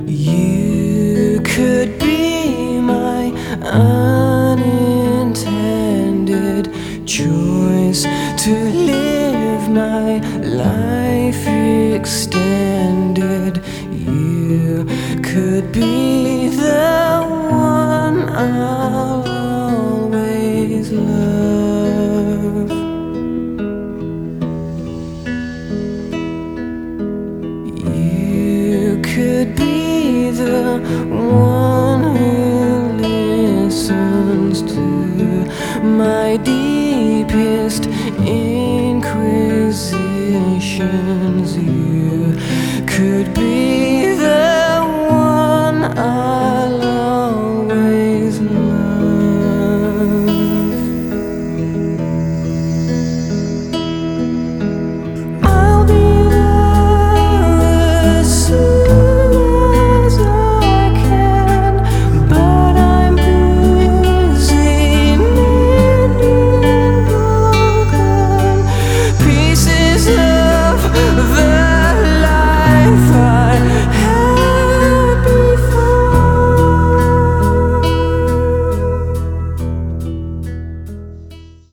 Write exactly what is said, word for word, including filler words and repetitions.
You could be my unintended choice to live my life extended. You could be the one I'll always love. You could be the one who listens to my deepest inquisitions.